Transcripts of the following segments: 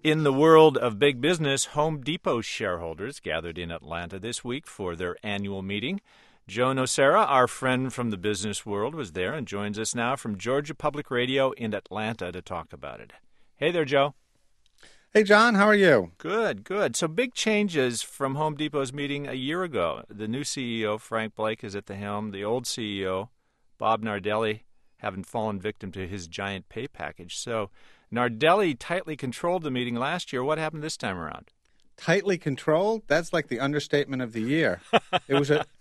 In the world of big business, Home Depot shareholders gathered in Atlanta this week for their annual meeting. Joe Nocera, our friend from the business world, was there and joins us now from Georgia Public Radio in Atlanta to talk about it. Hey there, Joe. Hey, John. How are you? Good, good. So big changes from Home Depot's meeting a year ago. The new CEO, Frank Blake, is at the helm. The old CEO, Bob Nardelli, having fallen victim to his giant pay package. So Nardelli tightly controlled the meeting last year. What happened this time around? Tightly controlled? That's like the understatement of the year. It was a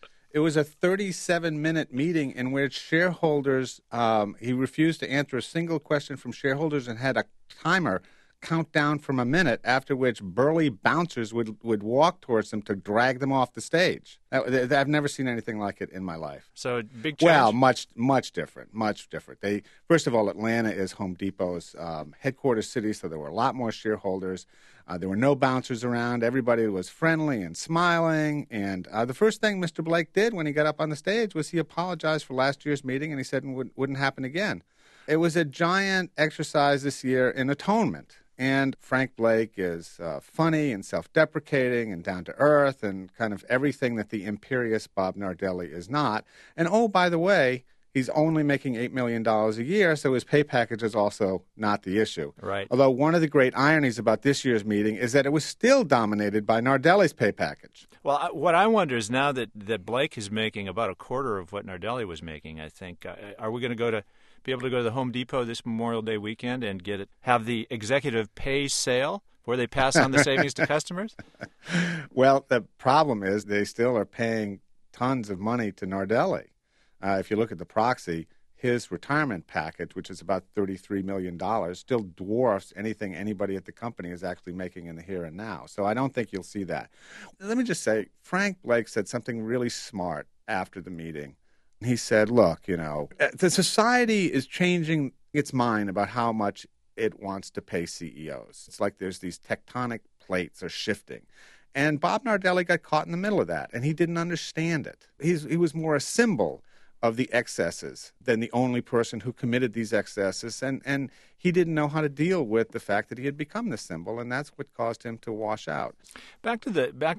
37-minute meeting in which shareholders, he refused to answer a single question from shareholders and had a timer count down from a minute, after which burly bouncers would walk towards them to drag them off the stage. I've never seen anything like it in my life. So big change? Well, much different, much different. First of all, Atlanta is Home Depot's headquarters city, so there were a lot more shareholders. There were no bouncers around. Everybody was friendly and smiling. And the first thing Mr. Blake did when he got up on the stage was he apologized for last year's meeting, and he said it wouldn't happen again. It was a giant exercise this year in atonement. And Frank Blake is funny and self-deprecating and down-to-earth and kind of everything that the imperious Bob Nardelli is not. And, oh, by the way, he's only making $8 million a year, so his pay package is also not the issue. Right. Although one of the great ironies about this year's meeting is that it was still dominated by Nardelli's pay package. Well, what I wonder is now that Blake is making about a quarter of what Nardelli was making, I think, are we going to be able to go to the Home Depot this Memorial Day weekend and have the executive pay sale where they pass on the savings to customers? Well, the problem is they still are paying tons of money to Nardelli. If you look at the proxy, his retirement package, which is about $33 million, still dwarfs anything anybody at the company is actually making in the here and now. So I don't think you'll see that. Let me just say, Frank Blake said something really smart after the meeting. He said, look, the society is changing its mind about how much it wants to pay CEOs. It's like there's these tectonic plates are shifting. And Bob Nardelli got caught in the middle of that, and he didn't understand it. He was more a symbol of the excesses than the only person who committed these excesses, and he didn't know how to deal with the fact that he had become the symbol, and that's what caused him to wash out. Back to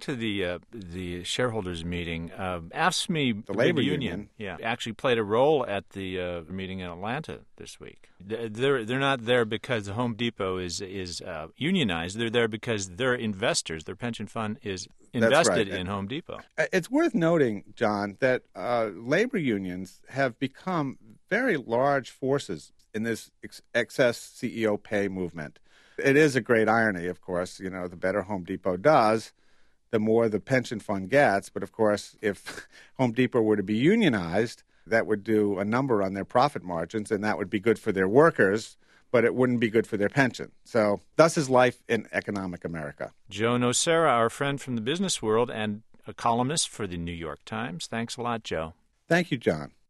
the shareholders meeting. AFSCME, the labor union, actually played a role at the meeting in Atlanta this week. They're not there because the Home Depot is unionized. They're there because their investors, their pension fund, is invested in Home Depot. It's worth noting, John, that labor unions have become very large forces in this excess CEO pay movement. It is a great irony, of course. The better Home Depot does, the more the pension fund gets. But, of course, if Home Depot were to be unionized, that would do a number on their profit margins, and that would be good for their workers, but it wouldn't be good for their pension. So thus is life in economic America. Joe Nocera, our friend from the business world and a columnist for the New York Times. Thanks a lot, Joe. Thank you, John.